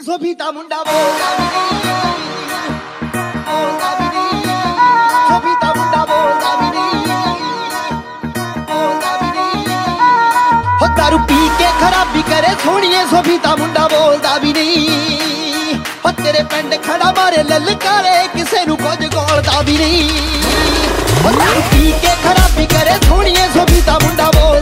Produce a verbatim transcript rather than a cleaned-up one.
ਸੋਫੀਤਾ ਮੁੰਡਾ ਬੋਲਦਾ ਵੀ ਨਹੀਂ, ਬੋਲਦਾ ਵੀ ਨਹੀਂ, ਸੋਫੀਤਾ ਮੁੰਡਾ ਬੋਲਦਾ ਵੀ ਨਹੀਂ, ਬੋਲਦਾ ਵੀ ਨਹੀਂ। ਹੋ ਦਾਰੂ ਪੀ ਕੇ ਖਰਾਬੀ ਕਰੇ ਸੋਹਣੀਏ, ਸੋਫੀਤਾ ਮੁੰਡਾ ਬੋਲਦਾ ਵੀ ਨਹੀਂ। ਹੋ ਤੇਰੇ ਪਿੰਡ ਖੜਾ ਮਾਰੇ ਲਲਕਾਰੇ, ਕਿਸੇ ਨੂੰ ਕੁਝ ਗੋਲਦਾ ਵੀ ਨਹੀਂ। ਹੋ ਦਾਰੂ ਪੀ ਕੇ ਖਰਾਬੀ ਕਰੇ ਸੋਹਣੀਏ, ਸੋਫੀਤਾ ਮੁੰਡਾ ਬੋਲ